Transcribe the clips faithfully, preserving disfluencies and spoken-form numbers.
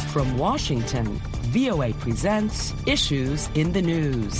From Washington, V O A presents Issues in the News.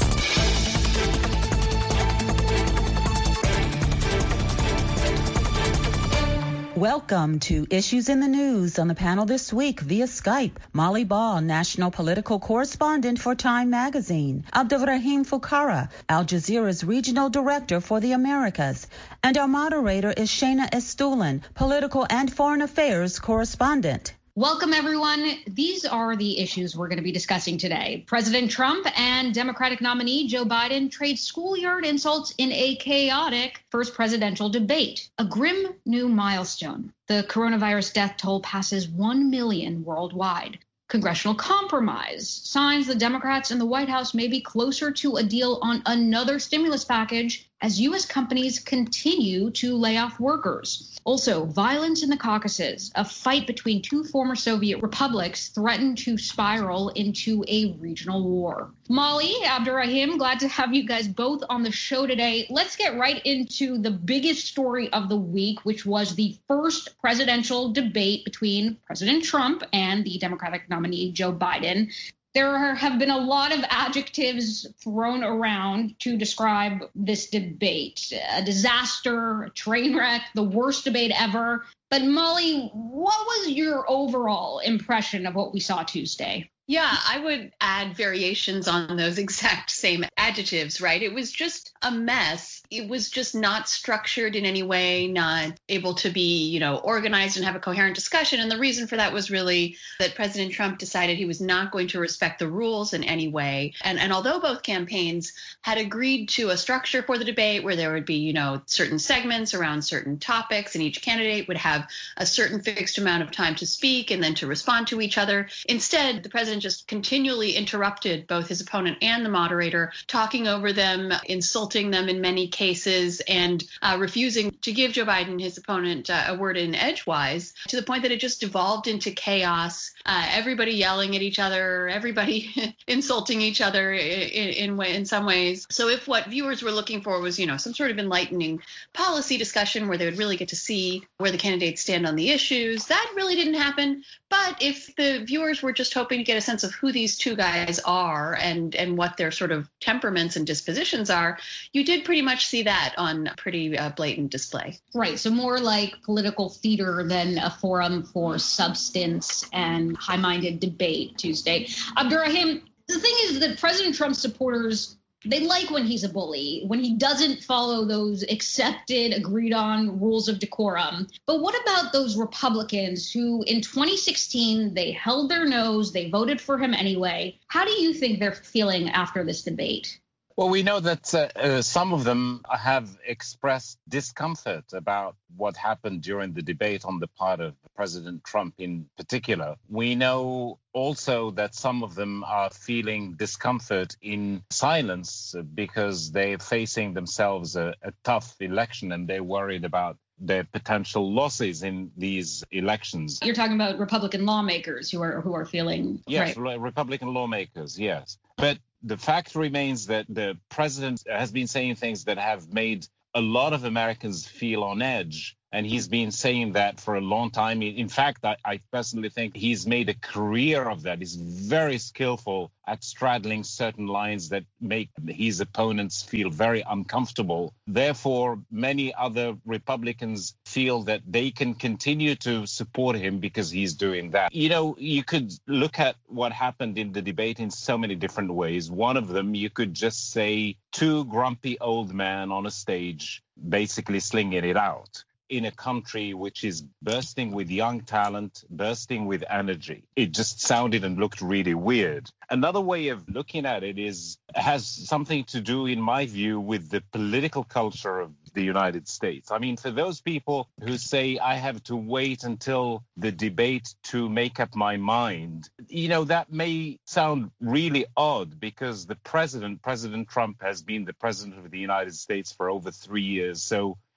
Welcome to Issues in the News. On the panel this week via Skype, Molly Ball, national political correspondent for Time magazine, Abdurrahim Fukara, Al Jazeera's regional director for the Americas, and our moderator is Shayna Estulin, political and foreign affairs correspondent. Welcome, everyone. These are the issues we're going to be discussing today. President Trump and Democratic nominee Joe Biden trade schoolyard insults in a chaotic first presidential debate. A grim new milestone. The coronavirus death toll passes one million worldwide. Congressional compromise. Signs the Democrats in the White House may be closer to a deal on another stimulus package as U S companies continue to lay off workers. Also, violence in the Caucasus. A fight between two former Soviet republics threatened to spiral into a regional war. Molly, Abdurrahim, glad to have you guys both on the show today. Let's get right into the biggest story of the week, which was the first presidential debate between President Trump and the Democratic nominee Joe Biden. There have been a lot of adjectives thrown around to describe this debate. A disaster, a train wreck, the worst debate ever. But Molly, what was your overall impression of what we saw Tuesday? Yeah, I would add variations on those exact same adjectives, right? It was just a mess. It was just not structured in any way, not able to be, you know, organized and have a coherent discussion. And the reason for that was really that President Trump decided he was not going to respect the rules in any way. And, and although both campaigns had agreed to a structure for the debate where there would be, you know, certain segments around certain topics and each candidate would have a certain fixed amount of time to speak and then to respond to each other, instead, the president just continually interrupted both his opponent and the moderator, talking over them, insulting them in many cases, and uh, refusing to give Joe Biden, his opponent, uh, a word in edgewise, to the point that it just devolved into chaos. Uh, everybody yelling at each other, everybody insulting each other in, in, in some ways. So if what viewers were looking for was, you know, some sort of enlightening policy discussion where they would really get to see where the candidates stand on the issues, that really didn't happen. But if the viewers were just hoping to get a sense of who these two guys are and, and what their sort of temperaments and dispositions are, you did pretty much see that on pretty uh, blatant display. Right. So more like political theater than a forum for substance and high-minded debate Tuesday. Abdurrahim, the thing is that President Trump's supporters, they like when he's a bully, when he doesn't follow those accepted, agreed on rules of decorum. But what about those Republicans who in twenty sixteen, they held their nose, they voted for him anyway? How do you think they're feeling after this debate? Well, we know that uh, uh, some of them have expressed discomfort about what happened during the debate on the part of President Trump in particular. We know also that some of them are feeling discomfort in silence because they're facing themselves a, a tough election and they're worried about their potential losses in these elections. You're talking about Republican lawmakers who are who are feeling... Yes, right. Republican lawmakers, yes. But the fact remains that the president has been saying things that have made a lot of Americans feel on edge. And he's been saying that for a long time. In fact, I, I personally think he's made a career of that. He's very skillful at straddling certain lines that make his opponents feel very uncomfortable. Therefore, many other Republicans feel that they can continue to support him because he's doing that. You know, you could look at what happened in the debate in so many different ways. One of them, you could just say two grumpy old men on a stage basically slinging it out in a country which is bursting with young talent, bursting with energy. It just sounded and looked really weird. Another way of looking at it is has something to do, in my view, with the political culture of the United States. I mean, for those people who say, I have to wait until the debate to make up my mind, you know, that may sound really odd because the president, President Trump, has been the president of the United States for over three years. So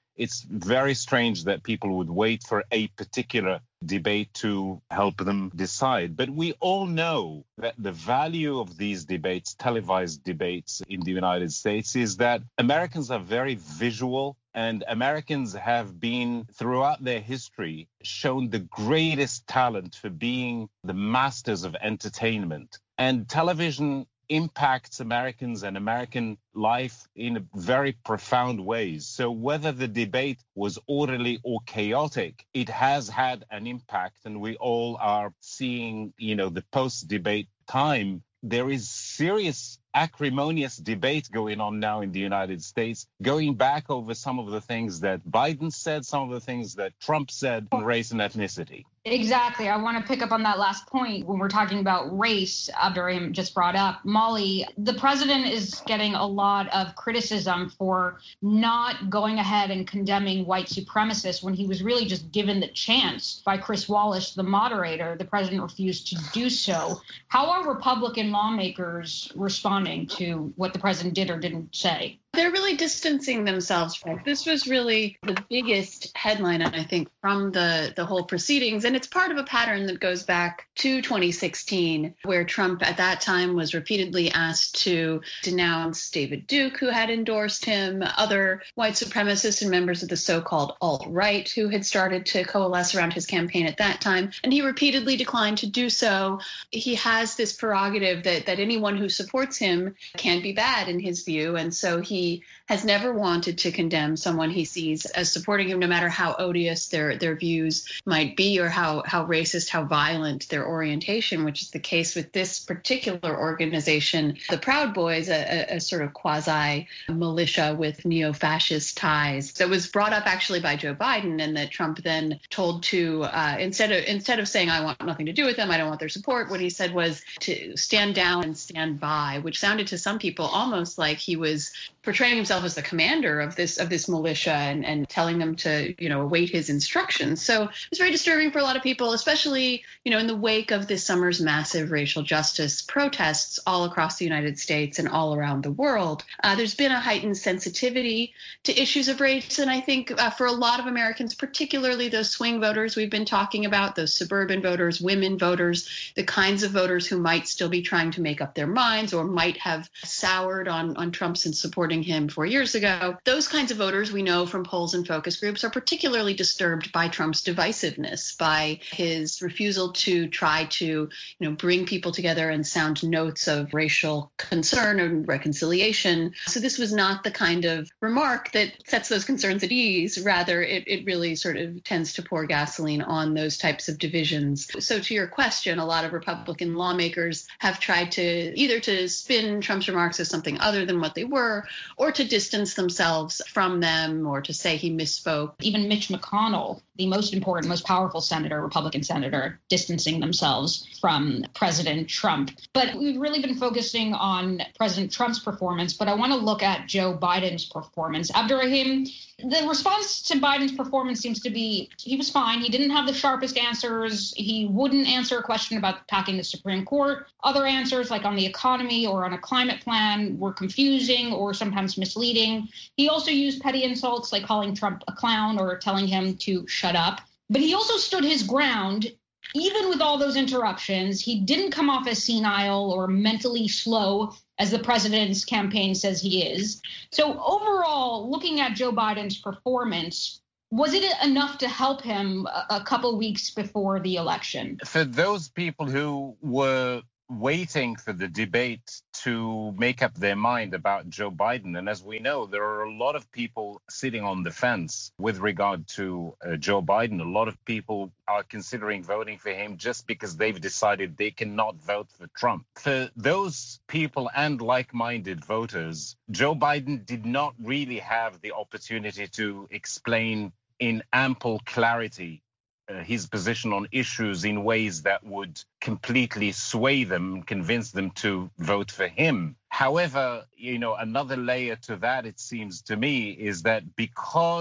it's very strange that people would wait for a particular debate to help them decide. But we all know that the value of these debates, televised debates in the United States, is that Americans are very visual, and Americans have been, throughout their history, shown the greatest talent for being the masters of entertainment. And television impacts Americans and American life in very profound ways. So whether the debate was orderly or chaotic, it has had an impact, and we all are seeing, you know, the post-debate time. There is serious acrimonious debate going on now in the United States, going back over some of the things that Biden said, some of the things that Trump said on race and ethnicity. Exactly. I want to pick up on that last point when we're talking about race, Abderrahim just brought up. Molly, the president is getting a lot of criticism for not going ahead and condemning white supremacists when he was really just given the chance by Chris Wallace, the moderator. The president refused to do so. How are Republican lawmakers responding to what the president did or didn't say? They're really distancing themselves. This was really the biggest headline, I think, from the, the whole proceedings. And it's part of a pattern that goes back to twenty sixteen, where Trump at that time was repeatedly asked to denounce David Duke, who had endorsed him, other white supremacists and members of the so-called alt-right who had started to coalesce around his campaign at that time. And he repeatedly declined to do so. He has this prerogative that, that anyone who supports him can be bad in his view. And so he He has never wanted to condemn someone he sees as supporting him, no matter how odious their, their views might be or how, how racist, how violent their orientation, which is the case with this particular organization, the Proud Boys, a, a sort of quasi-militia with neo-fascist ties that was brought up actually by Joe Biden, and that Trump then told to, uh, instead of instead of saying, I want nothing to do with them, I don't want their support, what he said was to stand down and stand by, which sounded to some people almost like he was portraying himself as the commander of this of this militia and, and telling them to, you know, await his instructions. So it was very disturbing for a lot of people, especially, you know, in the wake of this summer's massive racial justice protests all across the United States and all around the world. Uh, there's been a heightened sensitivity to issues of race. And I think uh, for a lot of Americans, particularly those swing voters we've been talking about, those suburban voters, women voters, the kinds of voters who might still be trying to make up their minds or might have soured on, on Trump since supporting him four years ago. Those kinds of voters, we know from polls and focus groups, are particularly disturbed by Trump's divisiveness, by his refusal to try to, you know, bring people together and sound notes of racial concern and reconciliation. So this was not the kind of remark that sets those concerns at ease. Rather, it, it really sort of tends to pour gasoline on those types of divisions. So to your question, a lot of Republican lawmakers have tried to either to spin Trump's remarks as something other than what they were, or to distance themselves from them, or to say he misspoke. Even Mitch McConnell, the most important, most powerful senator, Republican senator, distancing themselves from President Trump. But we've really been focusing on President Trump's performance, but I want to look at Joe Biden's performance. Abderrahim, the response to Biden's performance seems to be he was fine. He didn't have the sharpest answers. He wouldn't answer a question about attacking the Supreme Court. Other answers, like on the economy or on a climate plan, were confusing or sometimes misleading. He also used petty insults like calling Trump a clown or telling him to shut up. But he also stood his ground. Even with all those interruptions, he didn't come off as senile or mentally slow, as the president's campaign says he is. So overall, looking at Joe Biden's performance, was it enough to help him a couple weeks before the election? For those people who were waiting for the debate to make up their mind about Joe Biden, and as we know, there are a lot of people sitting on the fence with regard to uh, Joe Biden. A lot of people are considering voting for him just because they've decided they cannot vote for Trump. For those people and like-minded voters, Joe Biden did not really have the opportunity to explain in ample clarity Uh, his position on issues in ways that would completely sway them and convince them to vote for him. However, you know, another layer to that, it seems to me, is that because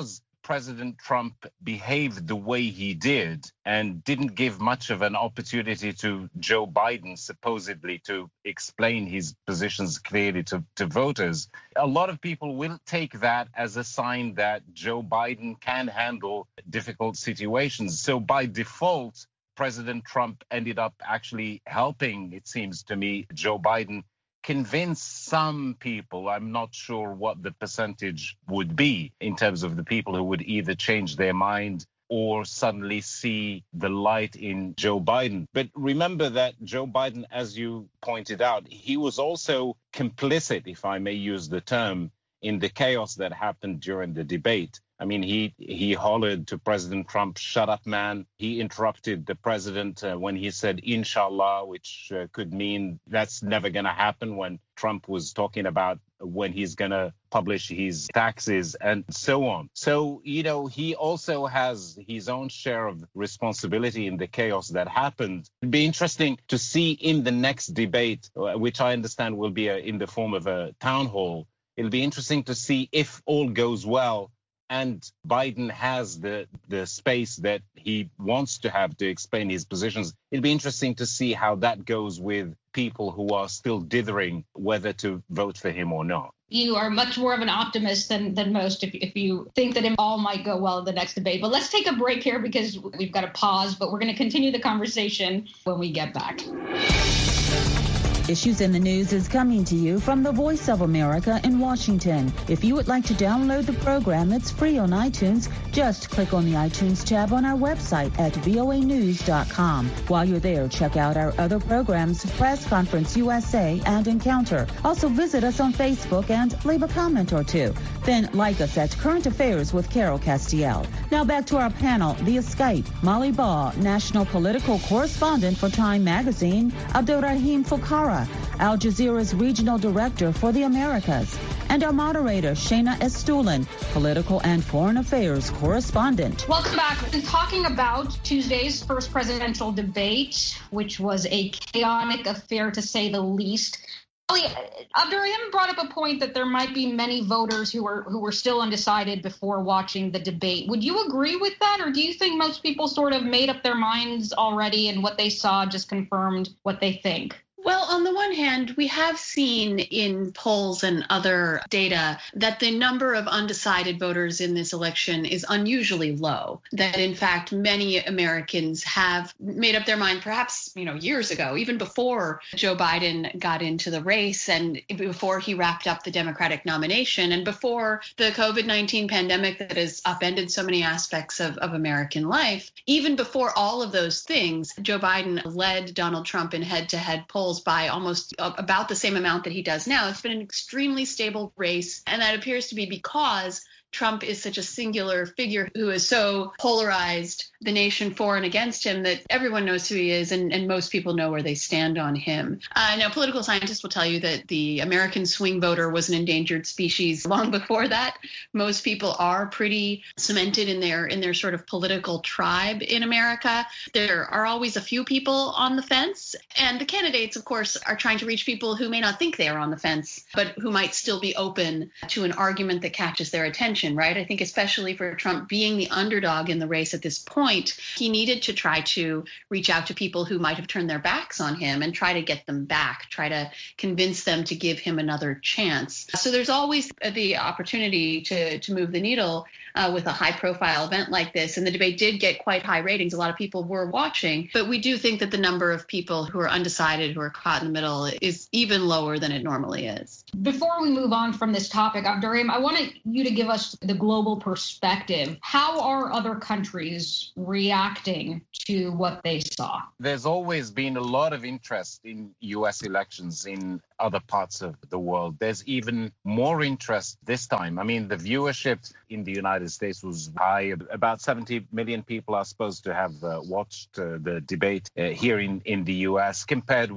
President Trump behaved the way he did and didn't give much of an opportunity to Joe Biden, supposedly, to explain his positions clearly to, to voters, a lot of people will take that as a sign that Joe Biden can handle difficult situations. So by default, President Trump ended up actually helping, it seems to me, Joe Biden convince some people. I'm not sure what the percentage would be in terms of the people who would either change their mind or suddenly see the light in Joe Biden. But remember that Joe Biden, as you pointed out, he was also complicit, if I may use the term, in the chaos that happened during the debate. I mean, he he hollered to President Trump, "Shut up, man." He interrupted the president uh, when he said, "Inshallah," which uh, could mean that's never going to happen, when Trump was talking about when he's going to publish his taxes and so on. So, you know, he also has his own share of responsibility in the chaos that happened. It'd be interesting to see in the next debate, which I understand will be a, in the form of a town hall. It'll be interesting to see if all goes well and Biden has the, the space that he wants to have to explain his positions. It'll be interesting to see how that goes with people who are still dithering whether to vote for him or not. You are much more of an optimist than, than most if, if you think that it all might go well in the next debate. But let's take a break here because we've got to pause, but we're going to continue the conversation when we get back. Issues in the News is coming to you from the Voice of America in Washington. If you would like to download the program, it's free on iTunes. Just click on the iTunes tab on our website at voa news dot com. While you're there, check out our other programs, Press Conference U S A and Encounter. Also visit us on Facebook and leave a comment or two. Then like us at Current Affairs with Carol Castiel. Now back to our panel via Skype. Molly Baugh, national political correspondent for Time Magazine. Abdurrahim Fukara, Al Jazeera's regional director for the Americas, and our moderator, Shayna Estulin, political and foreign affairs correspondent. Welcome back. We're talking about Tuesday's first presidential debate, which was a chaotic affair to say the least. Abdurrahim brought up a point that there might be many voters who were who were still undecided before watching the debate. Would you agree with that, or do you think most people sort of made up their minds already and what they saw just confirmed what they think? Well, on the one hand, we have seen in polls and other data that the number of undecided voters in this election is unusually low, that in fact many Americans have made up their mind perhaps, you know, years ago, even before Joe Biden got into the race and before he wrapped up the Democratic nomination and before the COVID nineteen pandemic that has upended so many aspects of, of American life. Even before all of those things, Joe Biden led Donald Trump in head-to-head polls by almost about the same amount that he does now. It's been an extremely stable race, and that appears to be because Trump is such a singular figure who is so polarized the nation for and against him that everyone knows who he is, and, and most people know where they stand on him. Uh, now, political scientists will tell you that the American swing voter was an endangered species long before that. Most people are pretty cemented in their in their sort of political tribe in America. There are always a few people on the fence, and the candidates, of course, are trying to reach people who may not think they are on the fence, but who might still be open to an argument that catches their attention, right? I think especially for Trump being the underdog in the race at this point, he needed to try to reach out to people who might have turned their backs on him and try to get them back, try to convince them to give him another chance. So there's always the opportunity to, to move the needle uh, with a high-profile event like this. And the debate did get quite high ratings. A lot of people were watching. But we do think that the number of people who are undecided, who are caught in the middle, is even lower than it normally is. Before we move on from this topic, Abdurrahim, I wanted you to give us the global perspective. How are other countries reacting to what they saw? There's always been a lot of interest in U S elections in other parts of the world. There's even more interest this time. I mean, the viewership in the United States was high. About seventy million people are supposed to have uh, watched uh, the debate uh, here in, in the U S, compared with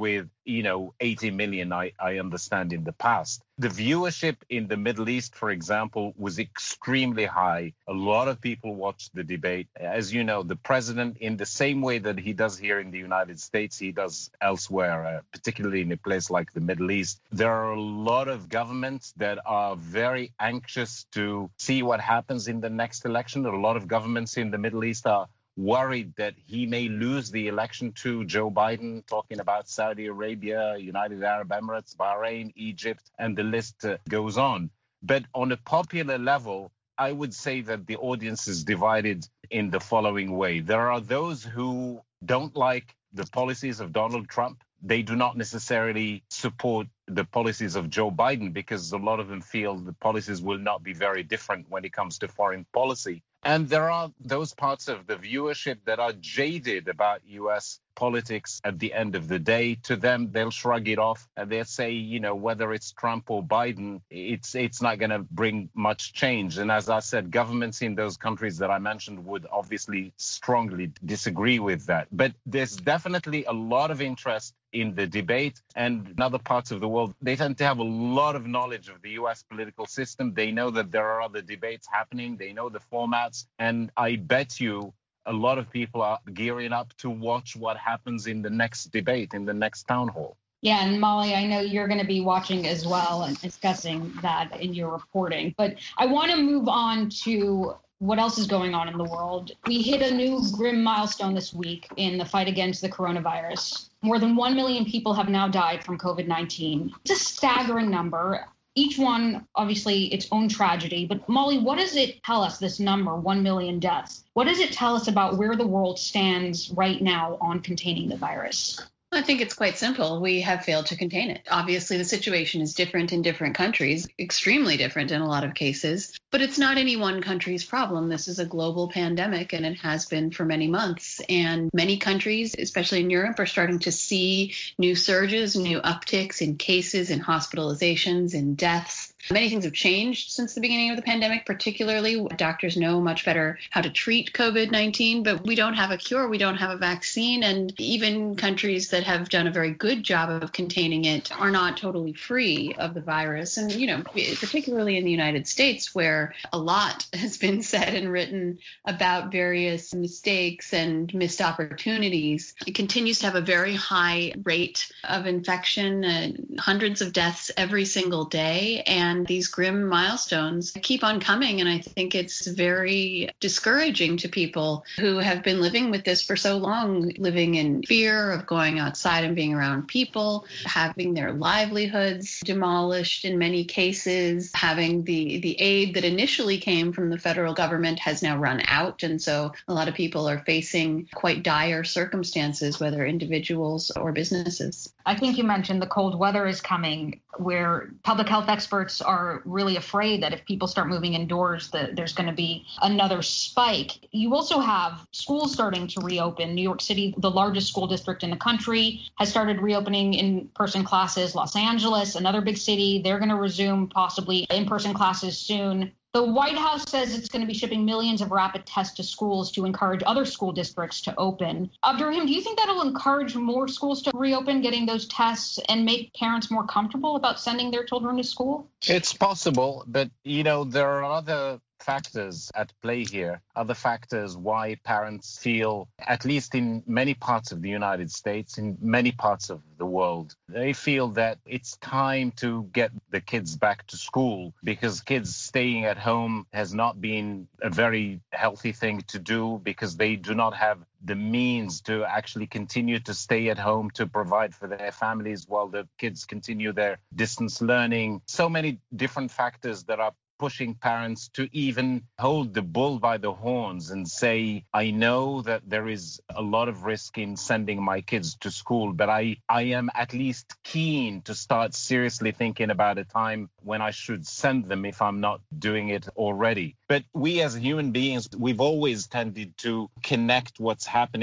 you know, eighty million, I, I understand, in the past. The viewership in the Middle East, for example, was extremely high. A lot of people watched the debate. As you know, the president, in the same way that he does here in the United States, he does elsewhere, uh, particularly in a place like the Middle East. There are a lot of governments that are very anxious to see what happens in the next election. A lot of governments in the Middle East are worried that he may lose the election to Joe Biden, talking about Saudi Arabia, United Arab Emirates, Bahrain, Egypt, and the list uh, goes on. But on a popular level, I would say that the audience is divided in the following way. There are those who don't like the policies of Donald Trump. They do not necessarily support the policies of Joe Biden because a lot of them feel the policies will not be very different when it comes to foreign policy. And there are those parts of the viewership that are jaded about U S politics at the end of the day. To them, they'll shrug it off and they'll say, you know, whether it's Trump or Biden, it's it's not going to bring much change. And as I said, governments in those countries that I mentioned would obviously strongly disagree with that. But there's definitely a lot of interest in the debate, and in other parts of the world, they tend to have a lot of knowledge of the U S political system. They know that there are other debates happening. They know the formats. And I bet you a lot of people are gearing up to watch what happens in the next debate, in the next town hall. Yeah, and Molly, I know you're going to be watching as well and discussing that in your reporting. But I want to move on to what else is going on in the world. We hit a new grim milestone this week in the fight against the coronavirus. More than one million people have now died from COVID nineteen. It's a staggering number. Each one, obviously, its own tragedy. But Molly, what does it tell us, this number, one million deaths? What does it tell us about where the world stands right now on containing the virus? I think it's quite simple. We have failed to contain it. Obviously, the situation is different in different countries, extremely different in a lot of cases, but it's not any one country's problem. This is a global pandemic, and it has been for many months. And many countries, especially in Europe, are starting to see new surges, new upticks in cases, in hospitalizations, in deaths. Many things have changed since the beginning of the pandemic, particularly doctors know much better how to treat COVID nineteen, but we don't have a cure, we don't have a vaccine, and even countries that have done a very good job of containing it are not totally free of the virus. And, you know, particularly in the United States, where a lot has been said and written about various mistakes and missed opportunities, it continues to have a very high rate of infection, and hundreds of deaths every single day. And And these grim milestones keep on coming. And I think it's very discouraging to people who have been living with this for so long, living in fear of going outside and being around people, having their livelihoods demolished in many cases, having the, the aid that initially came from the federal government has now run out. And so a lot of people are facing quite dire circumstances, whether individuals or businesses. I think you mentioned the cold weather is coming, where public health experts are really afraid that if people start moving indoors, that there's going to be another spike. You also have schools starting to reopen. New York City, the largest school district in the country, has started reopening in-person classes. Los Angeles, another big city, they're going to resume possibly in-person classes soon. The White House says it's going to be shipping millions of rapid tests to schools to encourage other school districts to open. Abdurrahim, do you think that'll encourage more schools to reopen, getting those tests, and make parents more comfortable about sending their children to school? It's possible, but, you know, there are other factors at play here, other factors why parents feel, at least in many parts of the United States, in many parts of the world, they feel that it's time to get the kids back to school, because kids staying at home has not been a very healthy thing to do, because they do not have the means to actually continue to stay at home to provide for their families while the kids continue their distance learning. So many different factors that are pushing parents to even hold the bull by the horns and say, I know that there is a lot of risk in sending my kids to school, but I, I am at least keen to start seriously thinking about a time when I should send them if I'm not doing it already. But we as human beings, we've always tended to connect what's happening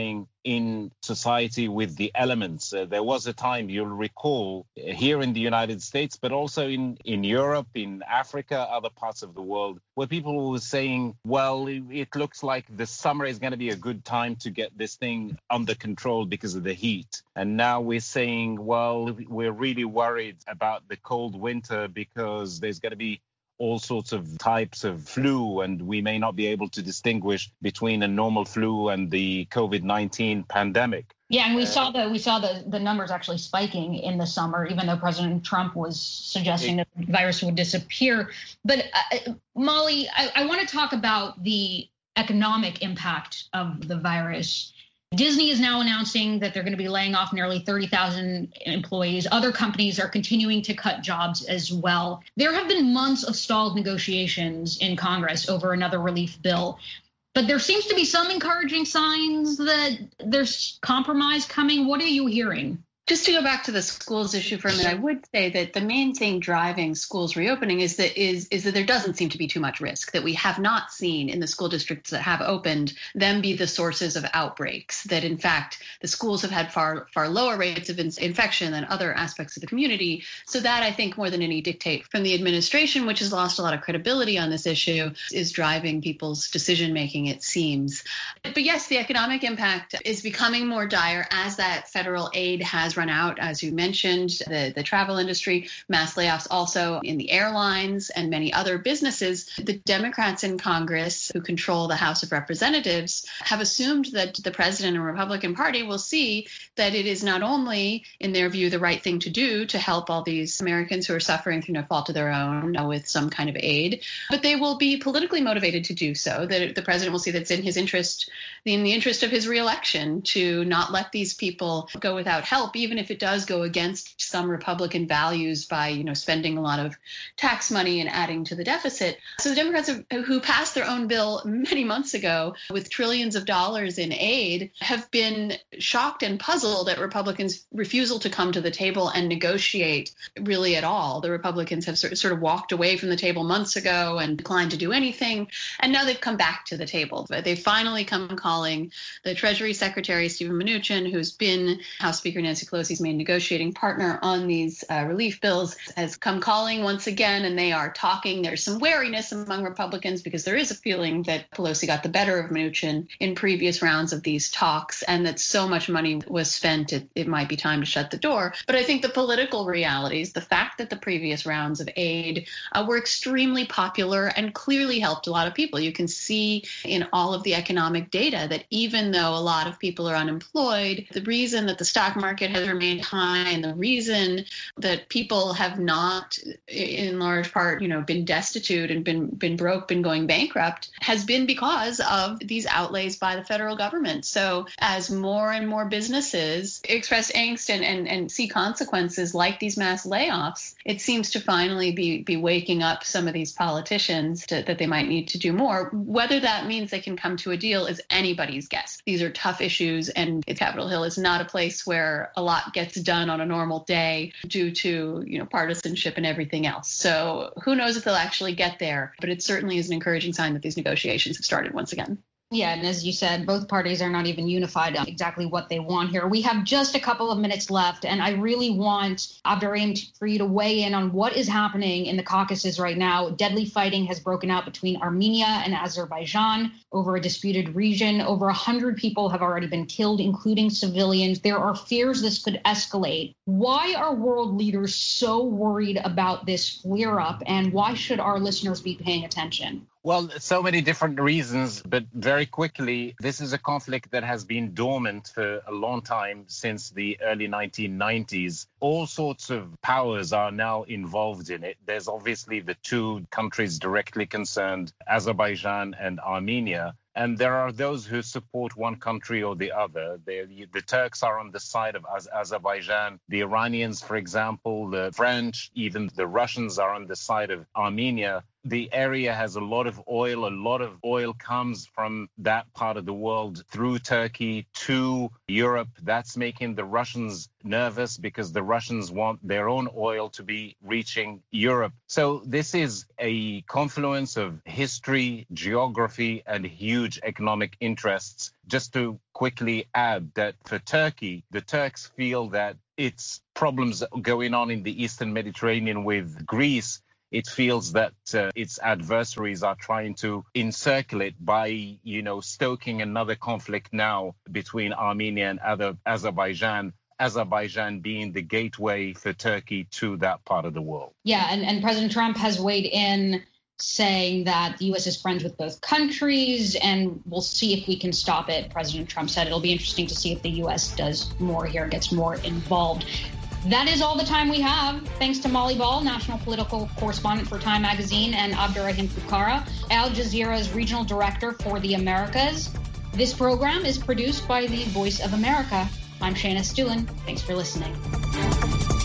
in society with the elements. Uh, there was a time, you'll recall, uh, here in the United States, but also in, in Europe, in Africa, other parts of the world, where people were saying, well, it, it looks like the summer is going to be a good time to get this thing under control because of the heat. And now we're saying, well, we're really worried about the cold winter because there's going to be all sorts of types of flu, and we may not be able to distinguish between a normal flu and the COVID nineteen pandemic. Yeah, and we uh, saw the we saw the, the numbers actually spiking in the summer, even though President Trump was suggesting it, that the virus would disappear. But uh, Molly, I, I want to talk about the economic impact of the virus. Disney is now announcing that they're going to be laying off nearly thirty thousand employees. Other companies are continuing to cut jobs as well. There have been months of stalled negotiations in Congress over another relief bill. But there seems to be some encouraging signs that there's compromise coming. What are you hearing? Just to go back to the schools issue for a minute, I would say that the main thing driving schools reopening is that is is that there doesn't seem to be too much risk, that we have not seen in the school districts that have opened them be the sources of outbreaks, that in fact the schools have had far far lower rates of in- infection than other aspects of the community. So that, I think, more than any dictate from the administration, which has lost a lot of credibility on this issue, is driving people's decision making, it seems. But yes, the economic impact is becoming more dire as that federal aid has run out, as you mentioned, the, the travel industry, mass layoffs also in the airlines and many other businesses. The Democrats in Congress who control the House of Representatives have assumed that the president and Republican Party will see that it is not only, in their view, the right thing to do to help all these Americans who are suffering through no fault of their own with some kind of aid, but they will be politically motivated to do so, that the president will see that it's in his interest, in the interest of his reelection, to not let these people go without help, even if it does go against some Republican values by, you know, spending a lot of tax money and adding to the deficit. So the Democrats have, who passed their own bill many months ago with trillions of dollars in aid have been shocked and puzzled at Republicans' refusal to come to the table and negotiate really at all. The Republicans have sort of walked away from the table months ago and declined to do anything. And now they've come back to the table. They've finally come calling the Treasury Secretary, Steven Mnuchin, who's been House Speaker Nancy Pelosi's main negotiating partner on these uh, relief bills, has come calling once again, and they are talking. There's some wariness among Republicans because there is a feeling that Pelosi got the better of Mnuchin in previous rounds of these talks, and that so much money was spent, it, it might be time to shut the door. But I think the political realities, the fact that the previous rounds of aid uh, were extremely popular and clearly helped a lot of people. You can see in all of the economic data that even though a lot of people are unemployed, the reason that the stock market has remained high and the reason that people have not, in large part, you know, been destitute and been been broke, been going bankrupt, has been because of these outlays by the federal government. So as more and more businesses express angst and, and, and see consequences like these mass layoffs, it seems to finally be, be waking up some of these politicians to, that they might need to do more. Whether that means they can come to a deal is anybody's guess. These are tough issues, and Capitol Hill is not a place where a lot gets done on a normal day due to, you know, partisanship and everything else. So who knows if they'll actually get there, but it certainly is an encouraging sign that these negotiations have started once again. Yeah, and as you said, both parties are not even unified on exactly what they want here. We have just a couple of minutes left, and I really want, Abderrahim, for you to weigh in on what is happening in the Caucasus right now. Deadly fighting has broken out between Armenia and Azerbaijan over a disputed region. Over one hundred people have already been killed, including civilians. There are fears this could escalate. Why are world leaders so worried about this flare-up, and why should our listeners be paying attention? Well, so many different reasons, but very quickly, this is a conflict that has been dormant for a long time, since the early nineteen nineties. All sorts of powers are now involved in it. There's obviously the two countries directly concerned, Azerbaijan and Armenia. And there are those who support one country or the other. The, the Turks are on the side of Az- Azerbaijan. The Iranians, for example, the French, even the Russians are on the side of Armenia. the area has a lot of oil. A lot of oil comes from that part of the world through Turkey to Europe. That's making the Russians nervous because the Russians want their own oil to be reaching Europe. So this is a confluence of history, geography, and huge economic interests. Just to quickly add that for Turkey, the Turks feel that its problems going on in the Eastern Mediterranean with Greece, it feels that uh, its adversaries are trying to encircle it by, you know, stoking another conflict now between Armenia and other Azerbaijan. Azerbaijan being the gateway for Turkey to that part of the world. Yeah, and, and President Trump has weighed in saying that the U S is friends with both countries, and we'll see if we can stop it. President Trump said it'll be interesting to see if the U S does more here, gets more involved. That is all the time we have. Thanks to Molly Ball, national political correspondent for Time Magazine, and Abdurrahim Fukara, Al Jazeera's regional director for the Americas. This program is produced by the Voice of America. I'm Shayna Stewin. Thanks for listening.